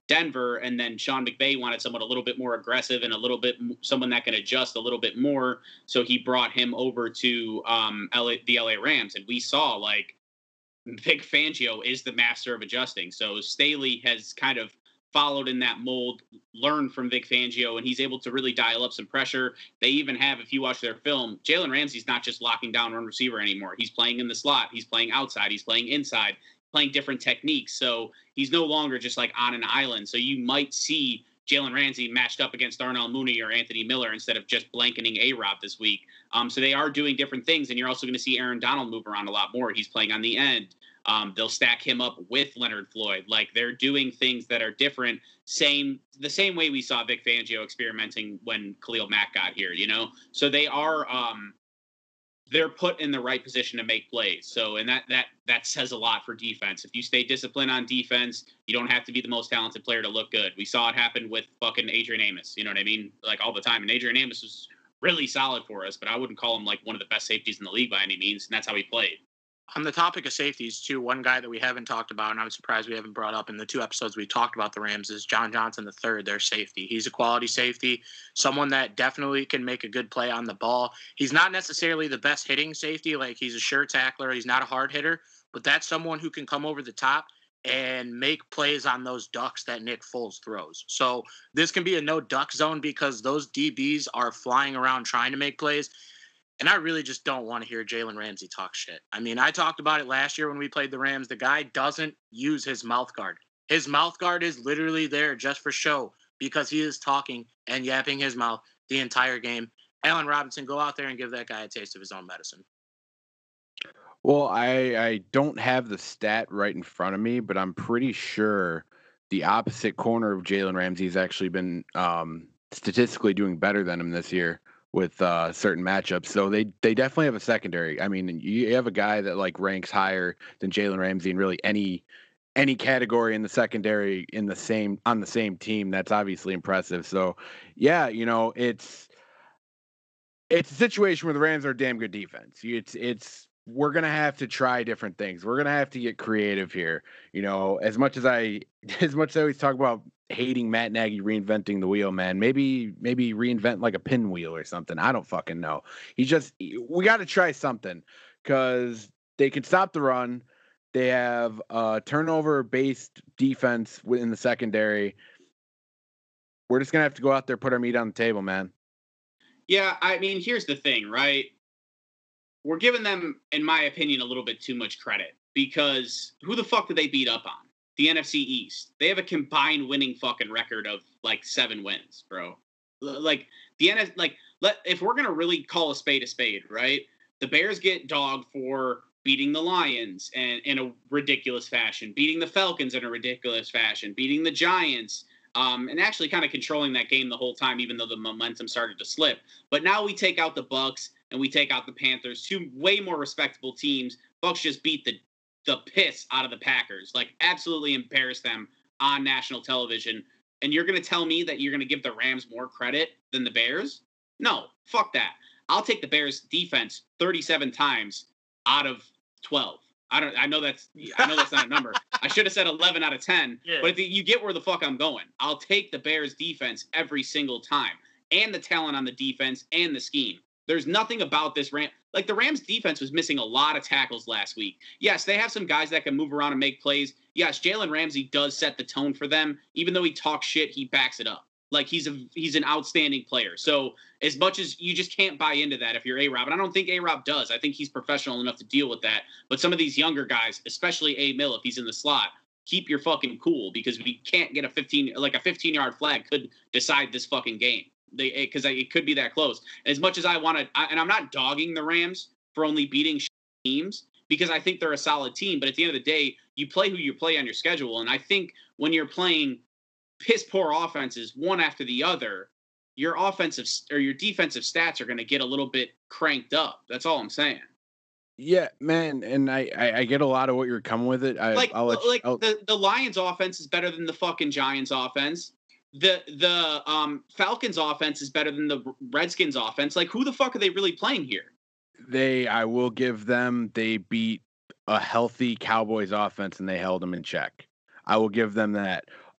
Denver, and then Sean McVay wanted someone a little bit more aggressive and a little bit someone that can adjust a little bit more. So he brought him over to um, L A, the L A Rams, and we saw like Vic Fangio is the master of adjusting. So Staley has kind of followed in that mold, learned from Vic Fangio, and he's able to really dial up some pressure. They even have, if you watch their film, Jalen Ramsey's not just locking down one receiver anymore. He's playing in the slot. He's playing outside. He's playing inside, playing different techniques. So he's no longer just like on an island. So you might see Jalen Ramsey matched up against Darnell Mooney or Anthony Miller instead of just blanketing A-Rob this week. Um, so they are doing different things, and you're also going to see Aaron Donald move around a lot more. He's playing on the end. Um, they'll stack him up with Leonard Floyd. Like, they're doing things that are different, same the same way we saw Vic Fangio experimenting when Khalil Mack got here, you know? So they are um, they're put in the right position to make plays. So, and that that that says a lot for defense. If you stay disciplined on defense, you don't have to be the most talented player to look good. We saw it happen with fucking Adrian Amos, you know what I mean? Like, all the time. And Adrian Amos was really solid for us, but I wouldn't call him like one of the best safeties in the league by any means, and that's how he played. On the topic of safeties, too, one guy that we haven't talked about, and I'm surprised we haven't brought up in the two episodes we talked about the Rams, is John Johnson the third, their safety. He's a quality safety, someone that definitely can make a good play on the ball. He's not necessarily the best hitting safety, like he's a sure tackler, he's not a hard hitter, but that's someone who can come over the top and make plays on those ducks that Nick Foles throws. So this can be a no-duck zone because those D Bs are flying around trying to make plays. And I really just don't want to hear Jalen Ramsey talk shit. I mean, I talked about it last year when we played the Rams. The guy doesn't use his mouth guard. His mouth guard is literally there just for show because he is talking and yapping his mouth the entire game. Allen Robinson, go out there and give that guy a taste of his own medicine. Well, I, I don't have the stat right in front of me, but I'm pretty sure the opposite corner of Jalen Ramsey has actually been um, statistically doing better than him this year with uh, certain matchups. So they they definitely have a secondary. I mean, you have a guy that like ranks higher than Jalen Ramsey in really any any category in the secondary in the same on the same team. That's obviously impressive. So yeah, you know, it's it's a situation where the Rams are a damn good defense. It's it's we're gonna have to try different things. We're gonna have to get creative here. You know, as much as I as much as I always talk about hating Matt Nagy reinventing the wheel, man. Maybe maybe reinvent like a pinwheel or something. I don't fucking know. He just we got to try something because they can stop the run. They have a turnover-based defense in the secondary. We're just gonna have to go out there, put our meat on the table, man. Yeah, I mean, here's the thing, right? We're giving them, in my opinion, a little bit too much credit because who the fuck did they beat up on? The N F C East. They have a combined winning fucking record of like seven wins, bro. Like the N F C, like let if we're gonna really call a spade a spade, right? The Bears get dogged for beating the Lions and in a ridiculous fashion, beating the Falcons in a ridiculous fashion, beating the Giants, um, and actually kind of controlling that game the whole time, even though the momentum started to slip. But now we take out the Bucs and we take out the Panthers, two way more respectable teams. Bucs just beat the the piss out of the Packers, like absolutely embarrass them on national television. And you're going to tell me that you're going to give the Rams more credit than the Bears? No, fuck that. I'll take the Bears defense thirty-seven times out of twelve. I don't, I know that's, I know that's not a number. I should have said eleven out of ten, yeah. But if you get where the fuck I'm going. I'll take the Bears defense every single time and the talent on the defense and the scheme. There's nothing about this Ram. Like, the Rams defense was missing a lot of tackles last week. Yes, they have some guys that can move around and make plays. Yes, Jalen Ramsey does set the tone for them. Even though he talks shit, he backs it up. Like, he's a he's an outstanding player. So as much as you just can't buy into that if you're A-Rob, and I don't think A-Rob does. I think he's professional enough to deal with that. But some of these younger guys, especially A-Mill, if he's in the slot, keep your fucking cool because we can't get a fifteen like a fifteen-yard flag could decide this fucking game. They because it could be that close. As much as I want to, and I'm not dogging the Rams for only beating teams because I think they're a solid team. But at the end of the day, you play who you play on your schedule, and I think when you're playing piss poor offenses one after the other, your offensive or your defensive stats are going to get a little bit cranked up. That's all I'm saying. Yeah, man, and I, I, I get a lot of what you're coming with it. I, like I'll let like you, I'll... the the Lions offense is better than the fucking Giants offense. The the um, Falcons offense is better than the Redskins offense. Like, who the fuck are they really playing here? They, I will give them, they beat a healthy Cowboys offense and they held them in check. I will give them that.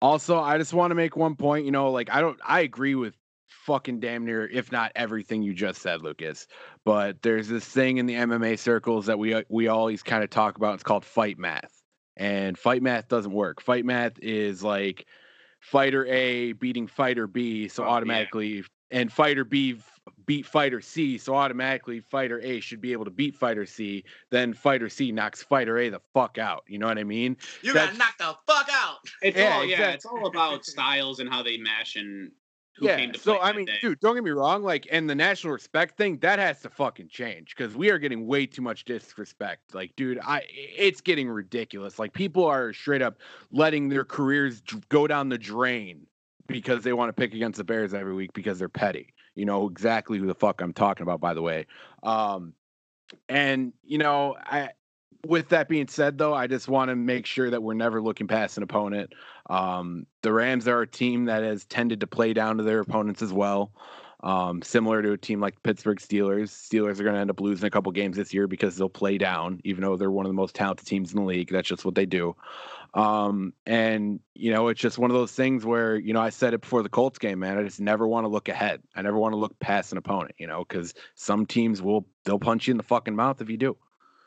Also, I just want to make one point. You know, like I don't, I agree with fucking damn near, if not everything you just said, Lucas. But there's this thing in the M M A circles that we we always kind of talk about. It's called fight math, and fight math doesn't work. Fight math is like fighter A beating fighter B, so oh, automatically, yeah. and fighter B beat fighter C, so automatically fighter A should be able to beat fighter C. Then fighter C knocks fighter A the fuck out. You know what I mean? You That's, gotta knock the fuck out. It's yeah, all yeah. Exactly. It's all about styles and how they mash and who yeah. came to so play I mean, day. dude, don't get me wrong. Like, and the national respect thing that has to fucking change because we are getting way too much disrespect. Like, dude, I it's getting ridiculous. Like, people are straight up letting their careers go down the drain because they want to pick against the Bears every week because they're petty. You know exactly who the fuck I'm talking about, by the way. Um, and, you know, I, with that being said, though, I just want to make sure that we're never looking past an opponent. Um, the Rams are a team that has tended to play down to their opponents as well. Um, similar to a team like the Pittsburgh Steelers. Steelers are going to end up losing a couple games this year because they'll play down, even though they're one of the most talented teams in the league. That's just what they do. Um, and, you know, it's just one of those things where, you know, I said it before the Colts game, man, I just never want to look ahead. I never want to look past an opponent, you know, because some teams will, they'll punch you in the fucking mouth if you do.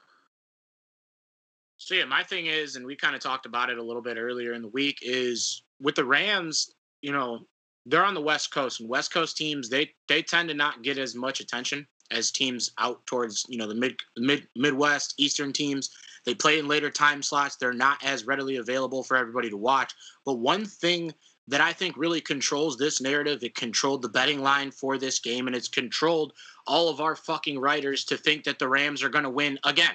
So, yeah, my thing is, and we kind of talked about it a little bit earlier in the week, is with the Rams, you know, they're on the West Coast, and West Coast teams, they they tend to not get as much attention as teams out towards, you know, the mid mid Midwest, Eastern teams. They play in later time slots. They're not as readily available for everybody to watch. But one thing that I think really controls this narrative, it controlled the betting line for this game, and it's controlled all of our fucking writers to think that the Rams are going to win again,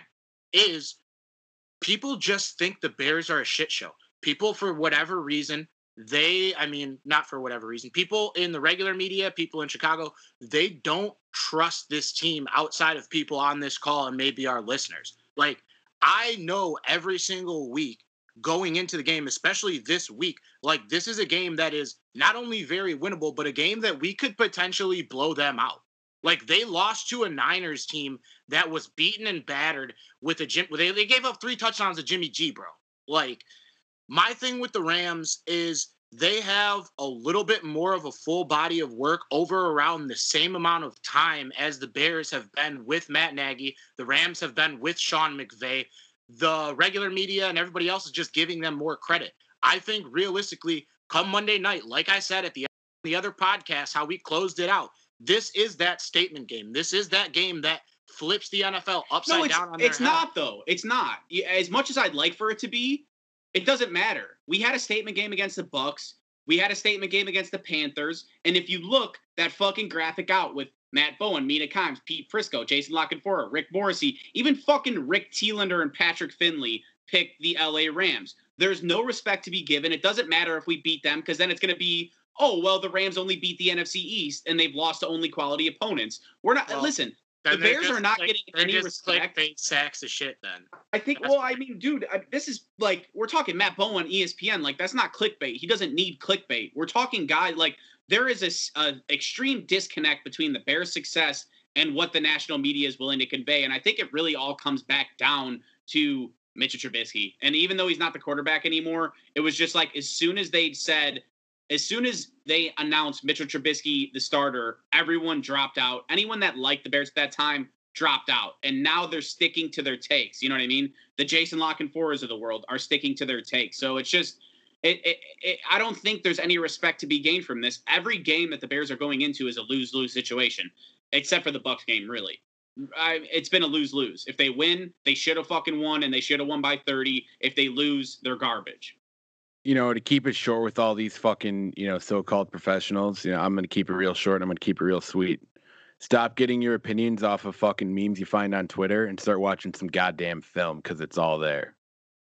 is people just think the Bears are a shit show. People, for whatever reason, they, I mean, not for whatever reason, people in the regular media, people in Chicago, they don't trust this team outside of people on this call and maybe our listeners. Like, I know every single week going into the game, especially this week, like, this is a game that is not only very winnable, but a game that we could potentially blow them out. Like, they lost to a Niners team that was beaten and battered with a Jim. They, they gave up three touchdowns to Jimmy G, bro. Like, my thing with the Rams is they have a little bit more of a full body of work over around the same amount of time as the Bears have been with Matt Nagy. The Rams have been with Sean McVay. The regular media and everybody else is just giving them more credit. I think realistically, come Monday night, like I said at the, the other podcast, how we closed it out, this is that statement game. This is that game that flips the N F L upside no, it's, down on their it's head. not, though. It's not. As much as I'd like for it to be, it doesn't matter. We had a statement game against the Bucs. We had a statement game against the Panthers. And if you look that fucking graphic out with Matt Bowen, Mina Kimes, Pete Prisco, Jason Lockenfora, Rick Morrissey, even fucking Rick Thielander and Patrick Finley picked the L A Rams. There's no respect to be given. It doesn't matter if we beat them because then it's going to be, oh, well, the Rams only beat the N F C East and they've lost to only quality opponents. We're not, well, listen. The Bears are not like, getting any just respect. Clickbait sacks of shit. Then I think. That's well, I mean, dude, I, this is like we're talking Matt Bowen, E S P N. Like that's not clickbait. He doesn't need clickbait. We're talking guy like there is a, a extreme disconnect between the Bears' success and what the national media is willing to convey. And I think it really all comes back down to Mitchell Trubisky. And even though he's not the quarterback anymore, it was just like as soon as they said. As soon as they announced Mitchell Trubisky, the starter, everyone dropped out. Anyone that liked the Bears at that time dropped out. And now they're sticking to their takes. You know what I mean? The Jason Lockenforas of the world are sticking to their takes. So it's just, it, it, it, I don't think there's any respect to be gained from this. Every game that the Bears are going into is a lose-lose situation, except for the Bucs game, really. I, it's been a lose-lose. If they win, they should have fucking won, and they should have won by thirty. If they lose, they're garbage. You know, to keep it short with all these fucking, you know, so-called professionals, you know, I'm going to keep it real short. I'm going to keep it real sweet. Stop getting your opinions off of fucking memes you find on Twitter and start watching some goddamn film because it's all there.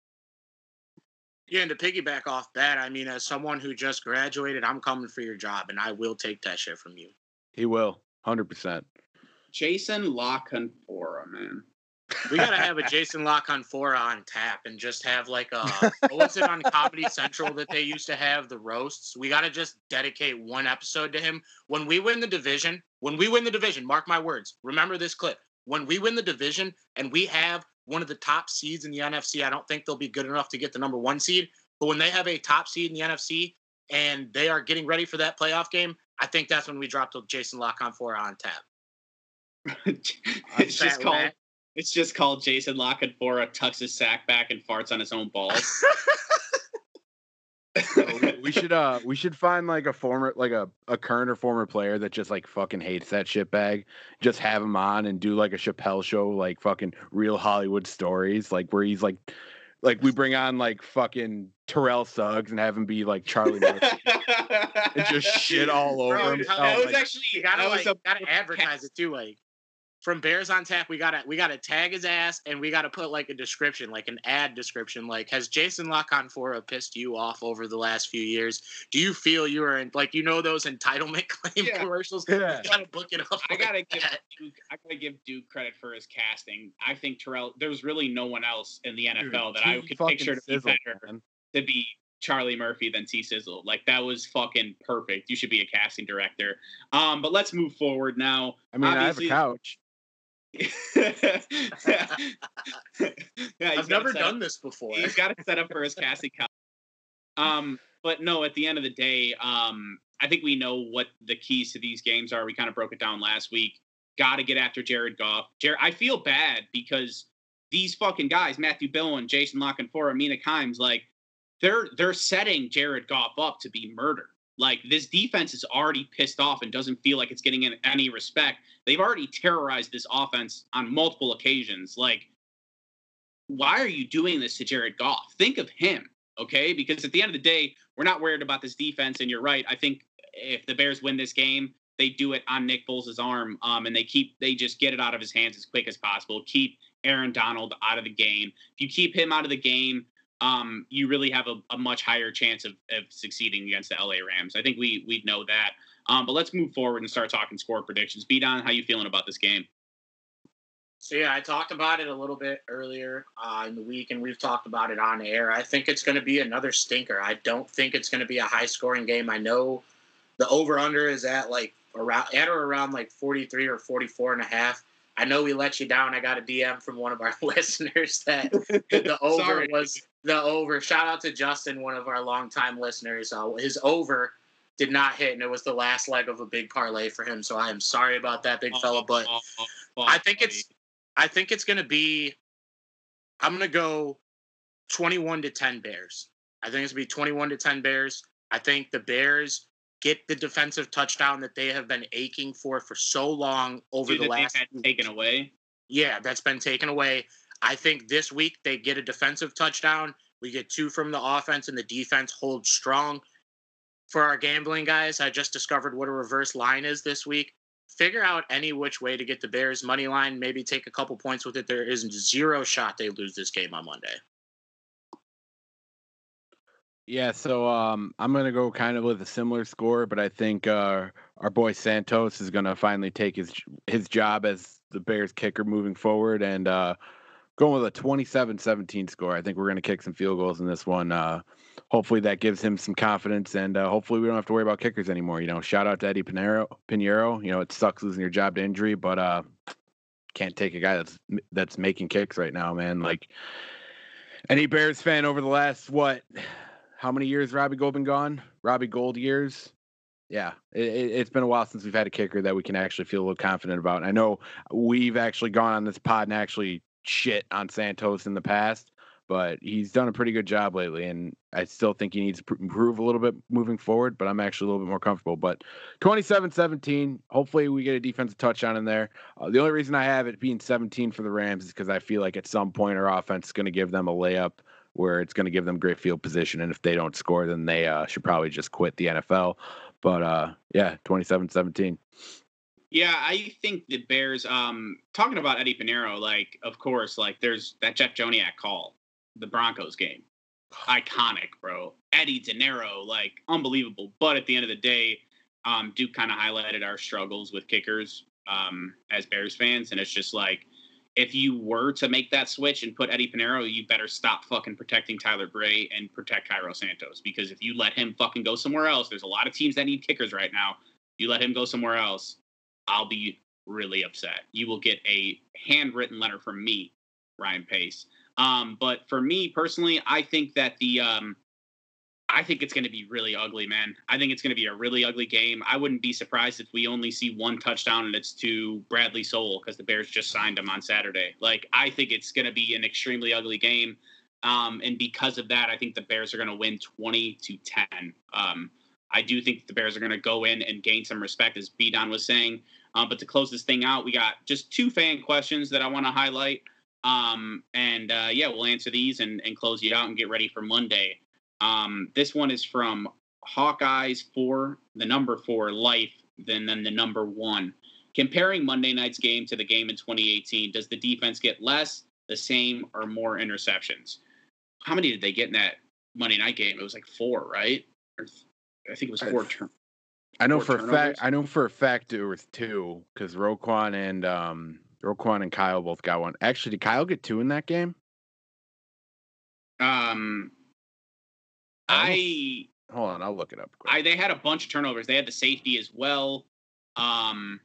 Yeah, and to piggyback off that, I mean, as someone who just graduated, I'm coming for your job, and I will take that shit from you. He will, one hundred percent. Jason Lockenfora, man. We gotta have a Jason Lockenfora on tap and just have like a what was it on Comedy Central that they used to have the roasts? We gotta just dedicate one episode to him. When we win the division, when we win the division, mark my words. Remember this clip. When we win the division and we have one of the top seeds in the N F C, I don't think they'll be good enough to get the number one seed. But when they have a top seed in the N F C and they are getting ready for that playoff game, I think that's when we drop the Jason LaConfort on tap. it's just called rat. It's just called Jason LaConfort tucks his sack back and farts on his own balls. we, we should uh we should find like a former like a, a current or former player that just like fucking hates that shit bag. Just have him on and do like a Chappelle show, like fucking Real Hollywood Stories, like where he's like like we bring on like fucking Terrell Suggs and have him be like Charlie Murphy and just shit all over Bro, him. That was like, actually you gotta like a, gotta advertise it too, like. From Bears on Tap, we gotta we gotta tag his ass and we gotta put like a description, like an ad description. Like, has Jason LaConfort pissed you off over the last few years? Do you feel you are in like you know those entitlement claim yeah. commercials? Yeah. You gotta book it up. I gotta like give that. Duke, I gotta give Duke credit for his casting. I think Terrell. There's really no one else in the N F L Dude, that I could picture to be sizzle, better man. to be Charlie Murphy than T Sizzle. Like that was fucking perfect. You should be a casting director. Um, but let's move forward now. I mean, Obviously, I have a couch. yeah, I've never done this before. He's got it set up for his casting couch. Um, but no, at the end of the day, um, I think we know what the keys to these games are. We kind of broke it down last week. Got to get after Jared Goff. Jared, I feel bad because these fucking guys, Matthew Billen, Jason LaConfort, Amina Kimes, like they're they're setting Jared Goff up to be murdered. Like, this defense is already pissed off and doesn't feel like it's getting in any respect. They've already terrorized this offense on multiple occasions. Like, why are you doing this to Jared Goff? Think of him, okay? Because at the end of the day, we're not worried about this defense, and you're right. I think if the Bears win this game, they do it on Nick Foles' arm, um, and they keep they just get it out of his hands as quick as possible. Keep Aaron Donald out of the game. If you keep him out of the game, Um, you really have a, a much higher chance of, of succeeding against the L A Rams. I think we we know that. Um, but let's move forward and start talking score predictions. B-Don, how you feeling about this game? So, yeah, I talked about it a little bit earlier uh, in the week, and we've talked about it on air. I think it's going to be another stinker. I don't think it's going to be a high-scoring game. I know the over-under is at, like, around at or around, like, forty-three or forty-four and a half. I know we let you down. I got a D M from one of our listeners that the over was the over. Shout out to Justin, one of our longtime listeners. Uh, his over did not hit, and it was the last leg of a big parlay for him. So I am sorry about that, big fella. But oh, oh, oh, I think it's I think it's going to be. I'm going to go twenty-one to ten Bears. I think it's going to be twenty-one to ten Bears. I think the Bears get the defensive touchdown that they have been aching for for so long over Dude, the that last they've had taken away. Yeah, that's been taken away. I think this week they get a defensive touchdown. We get two from the offense, and the defense holds strong. For our gambling guys, I just discovered what a reverse line is this week. Figure out any which way to get the Bears money line. Maybe take a couple points with it. There is zero shot they lose this game on Monday. Yeah, so um, I'm going to go kind of with a similar score, but I think uh, our boy Santos is going to finally take his his job as the Bears kicker moving forward, and uh, going with a twenty-seven seventeen score. I think we're going to kick some field goals in this one. Uh, hopefully that gives him some confidence, and uh, hopefully we don't have to worry about kickers anymore. You know, shout out to Eddie Pinheiro. Pinheiro. You know, it sucks losing your job to injury, but uh, can't take a guy that's that's making kicks right now, man. Like, any Bears fan over the last, what, how many years Robbie Gold been gone? Robbie Gold years? Yeah, it, it's been a while since we've had a kicker that we can actually feel a little confident about. And I know we've actually gone on this pod and actually shit on Santos in the past, but he's done a pretty good job lately, and I still think he needs to improve a little bit moving forward, but I'm actually a little bit more comfortable. But twenty-seven seventeen, hopefully we get a defensive touchdown in there. Uh, the only reason I have it being seventeen for the Rams is because I feel like at some point our offense is going to give them a layup where it's going to give them great field position, and if they don't score, then they uh, should probably just quit the N F L. But, uh, yeah, twenty-seven seventeen. Yeah, I think the Bears, um, talking about Eddie Pinheiro, like, of course, like, there's that Jeff Joniak call, the Broncos game. Iconic, bro. Eddie De Niro, like, unbelievable. But at the end of the day, um, Duke kind of highlighted our struggles with kickers um, as Bears fans, and it's just like, if you were to make that switch and put Eddie Pinheiro, you better stop fucking protecting Tyler Bray and protect Cairo Santos. Because if you let him fucking go somewhere else, there's a lot of teams that need kickers right now. You let him go somewhere else, I'll be really upset. You will get a handwritten letter from me, Ryan Pace. Um, but for me personally, I think that the um, I think it's going to be really ugly, man. I think it's going to be a really ugly game. I wouldn't be surprised if we only see one touchdown and it's to Bradley Sowell because the Bears just signed him on Saturday. Like, I think it's going to be an extremely ugly game. Um, and because of that, I think the Bears are going to win twenty to ten. Um, I do think the Bears are going to go in and gain some respect, as B-Don was saying. Um, but to close this thing out, we got just two fan questions that I want to highlight. Um, and, uh, yeah, we'll answer these and, and close you out and get ready for Monday. Um, this one is from Hawkeyes for the number four life, then then the number one. Comparing Monday night's game to the game in twenty eighteen, does the defense get less, the same, or more interceptions? How many did they get in that Monday night game? It was like four, right? Or I think it was four. Turn- I know four for turnovers. a fact. I know for a fact it was two because Roquan and um, Roquan and Kyle both got one. Actually, did Kyle get two in that game? Um. I hold on, I'll look it up quick. I they had a bunch of turnovers. They had the safety as well. Um,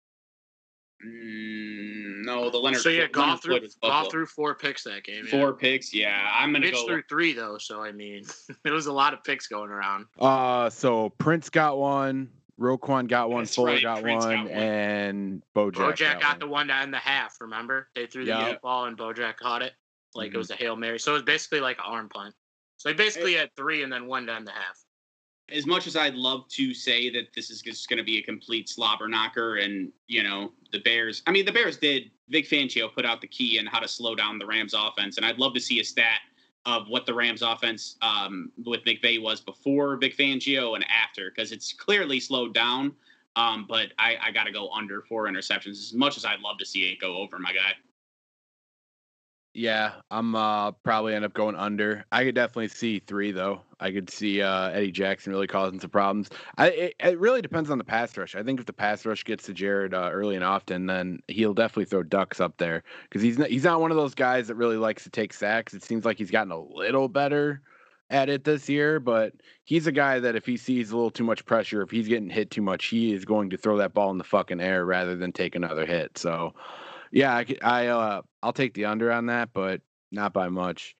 mm, no, the Leonard. So yeah, Leonard golf through Floyd was golf Buffalo. through four picks that game. Four Yeah. picks. Yeah, I'm gonna Mitch go. threw three though, so I mean, there was a lot of picks going around. Uh, so Prince got one, Roquan got one, That's Fuller right, got, Prince one, got one. and Bojack, Bojack got, got one. the one in the half. Remember, they threw the Yeah. deep ball and Bojack caught it like Mhm. it was a Hail Mary. So it was basically like an arm punt. So they basically had three and then one down the half. As much as I'd love to say that this is just going to be a complete slobber knocker, and you know the Bears. I mean, the Bears did. Vic Fangio put out the key in how to slow down the Rams offense, and I'd love to see a stat of what the Rams offense um, with McVay was before Vic Fangio and after, because it's clearly slowed down. Um, but I, I got to go under four interceptions. As much as I'd love to see it go over, my guy. Yeah, I'm uh, probably end up going under. I could definitely see three though. I could see uh, Eddie Jackson really causing some problems. I it, it really depends on the pass rush. I think if the pass rush gets to Jared uh, early and often, then he'll definitely throw ducks up there because he's not, he's not one of those guys that really likes to take sacks. It seems like he's gotten a little better at it this year, but he's a guy that if he sees a little too much pressure, if he's getting hit too much, he is going to throw that ball in the fucking air rather than take another hit. So. Yeah, I, I uh, I'll take the under on that, but not by much.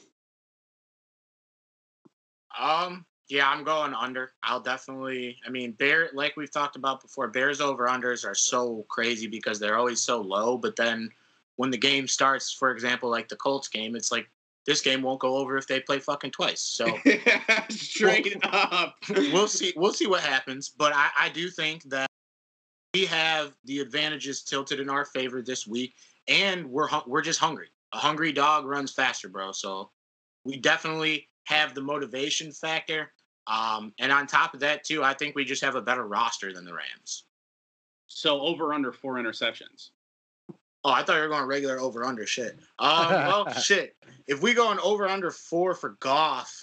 Um, yeah, I'm going under. I'll definitely. I mean, Bear, like we've talked about before, Bears over unders are so crazy because they're always so low. But then when the game starts, for example, like the Colts game, it's like this game won't go over if they play fucking twice. So straight we'll, up, we'll see. We'll see what happens. But I, I do think that. We have the advantages tilted in our favor this week, and we're we're just hungry. A hungry dog runs faster, bro. So we definitely have the motivation factor. Um, and on top of that, too, I think we just have a better roster than the Rams. So over under four interceptions. Oh, I thought you were going regular over under shit. Um, well, shit. If we go on over under four for Goff,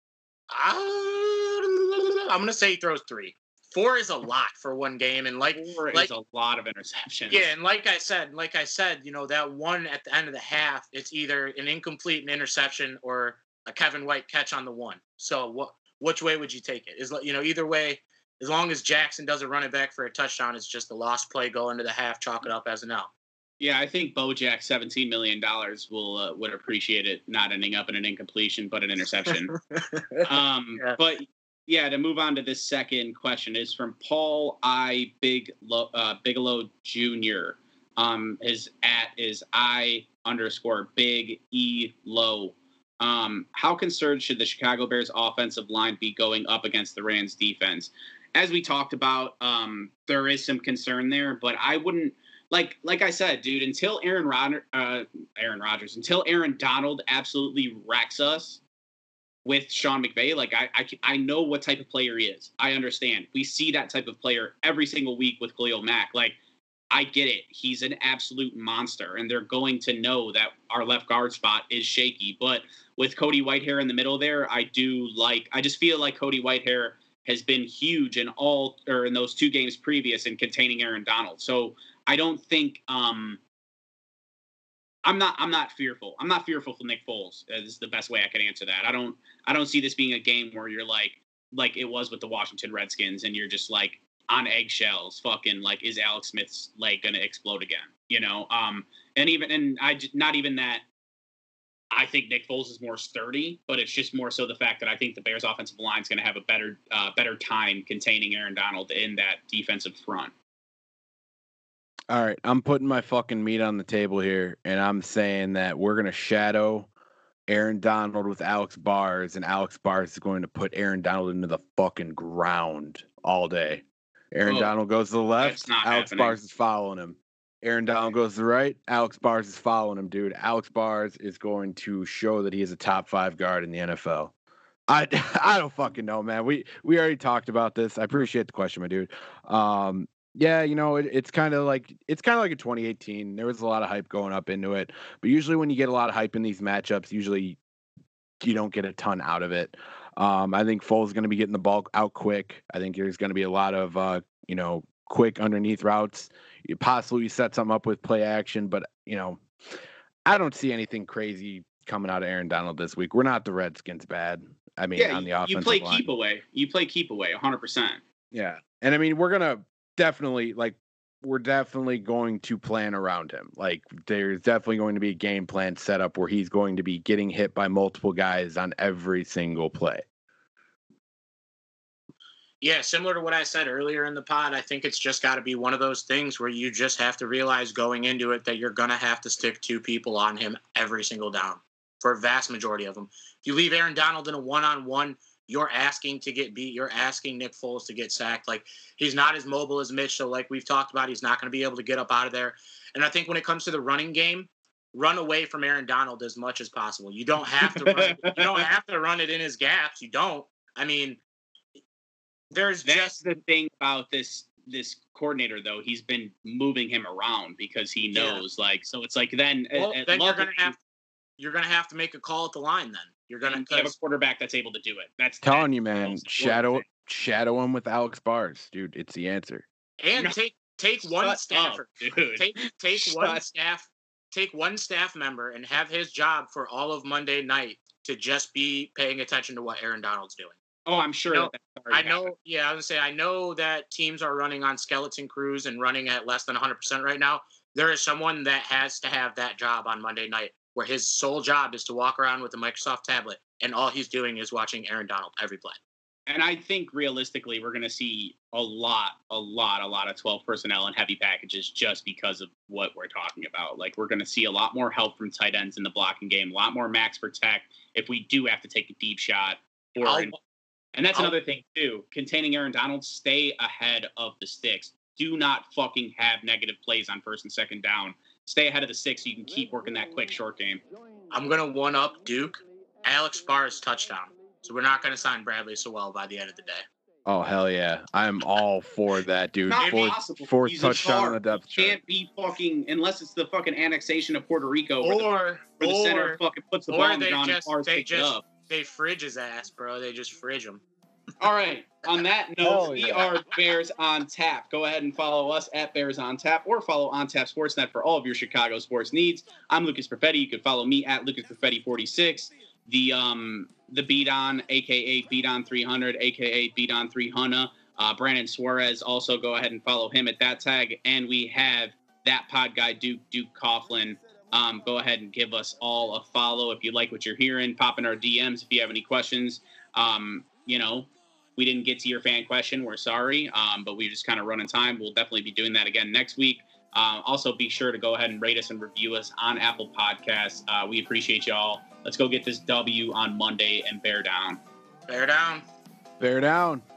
I, I'm gonna say he throws three. Four is a lot for one game, and like Four like, is a lot of interceptions. Yeah, and like I said, like I said, you know, that one at the end of the half, it's either an incomplete an interception or a Kevin White catch on the one. So what which way would you take it? Is you know, either way, as long as Jackson doesn't run it back for a touchdown, it's just a lost play, go into the half, chalk it up as an L. Yeah, I think Bojack seventeen million dollars will uh, would appreciate it not ending up in an incompletion, but an interception. um, Yeah. But yeah, to move on to this second question is from Paul I Big uh, Bigelow Junior Um, his at is I underscore Big E Low. Um, how concerned should the Chicago Bears offensive line be going up against the Rams defense? As we talked about, um, there is some concern there, but I wouldn't like like I said, dude. Until Aaron Rod- uh, Aaron Rodgers, until Aaron Donald absolutely wrecks us with Sean McVay, like I, I, I know what type of player he is. I understand. We see that type of player every single week with Khalil Mack. Like, I get it. He's an absolute monster, and they're going to know that our left guard spot is shaky. But with Cody Whitehair in the middle there, I do like. I just feel like Cody Whitehair has been huge in all or in those two games previous in containing Aaron Donald. So I don't think. Um, I'm not. I'm not fearful. I'm not fearful for Nick Foles. Uh, this is the best way I can answer that. I don't. I don't see this being a game where you're like, like it was with the Washington Redskins, and you're just like on eggshells. Fucking like, is Alex Smith's leg gonna explode again? You know. Um. And even and I just not even that. I think Nick Foles is more sturdy, but it's just more so the fact that I think the Bears offensive line is going to have a better uh, better time containing Aaron Donald in that defensive front. All right, I'm putting my fucking meat on the table here, and I'm saying that we're going to shadow Aaron Donald with Alex Bars, and Alex Bars is going to put Aaron Donald into the fucking ground all day. Aaron oh, Donald goes to the left, Alex happening. Bars is following him. Aaron Donald goes to the right, Alex Bars is following him, dude. Alex Bars is going to show that he is a top five guard in the N F L. I, I don't fucking know, man. We we already talked about this. I appreciate the question, my dude. Um, yeah, you know, it, it's kind of like it's kind of like a twenty eighteen. There was a lot of hype going up into it, but usually when you get a lot of hype in these matchups, usually you don't get a ton out of it. Um, I think Foles is going to be getting the ball out quick. I think there's going to be a lot of uh, you know, quick underneath routes. You possibly set something up with play action, but you know, I don't see anything crazy coming out of Aaron Donald this week. We're not the Redskins bad. I mean, yeah, on the offensive you play line. keep away. You play keep away one hundred percent. Yeah. And I mean, we're going to definitely like we're definitely going to plan around him. Like there's definitely going to be a game plan set up where he's going to be getting hit by multiple guys on every single play. Yeah, similar to what I said earlier in the pod, I think it's just got to be one of those things where you just have to realize going into it that you're going to have to stick two people on him every single down for a vast majority of them. If you leave Aaron Donald in a one-on-one, you're asking to get beat. You're asking Nick Foles to get sacked. Like, he's not as mobile as Mitch, so like we've talked about, he's not going to be able to get up out of there. And I think when it comes to the running game, run away from Aaron Donald as much as possible. You don't have to run it. You don't have to run it in his gaps. You don't. I mean, there's That's just the thing about this this coordinator, though. He's been moving him around because he knows, yeah. like, so it's like then. Well, at, then at you're gonna have you're gonna have to make a call at the line. Then you're gonna have a quarterback that's able to do it. That's telling you, man. Shadow shadow him with Alex Bars, dude. It's the answer. And no. take take Shut one up, staffer, dude. take take Shut one staff, take one staff member, and have his job for all of Monday night to just be paying attention to what Aaron Donald's doing. Oh, I'm sure. You know, that I know. Happened. Yeah, I was gonna say I know that teams are running on skeleton crews and running at less than one hundred percent right now. There is someone that has to have that job on Monday night, where his sole job is to walk around with a Microsoft tablet, and all he's doing is watching Aaron Donald every play. And I think realistically, we're going to see a lot, a lot, a lot of twelve personnel and heavy packages just because of what we're talking about. Like, we're going to see a lot more help from tight ends in the blocking game, a lot more max protect if we do have to take a deep shot. Or I'll, And that's I'll, another thing, too. Containing Aaron Donald, stay ahead of the sticks. Do not fucking have negative plays on first and second down. Stay ahead of the sticks so you can keep working that quick short game. I'm going to one-up Duke. Alex Bars touchdown. So we're not going to sign Bradley Sewell by the end of the day. Oh, hell yeah. I'm all for that, dude. Not fourth possible. fourth He's touchdown on the depth chart. Can't be fucking, unless it's the fucking annexation of Puerto Rico where, Or, the, where the or, center fucking puts the or ball on the they ground and just, Bars they picks it just, up. they fridge his ass, bro. They just fridge him. All right. On that note, we are Bears on Tap. Go ahead and follow us at Bears on Tap or follow On Tap Sportsnet for all of your Chicago sports needs. I'm Lucas Perfetti. You can follow me at Lucas Perfetti forty-six. The um the Beat On, aka Beat On three hundred, aka Beat On three hundred. Uh, Brandon Suarez. Also go ahead and follow him at that tag. And we have that pod guy Duke Duke Coughlin. Um, go ahead and give us all a follow if you like what you're hearing. Pop in our D Ms if you have any questions. Um, you know. We didn't get to your fan question. We're sorry, um, but we just kind of running time. We'll definitely be doing that again next week. Uh, also, be sure to go ahead and rate us and review us on Apple Podcasts. Uh, we appreciate y'all. Let's go get this W on Monday and bear down. Bear down. Bear down.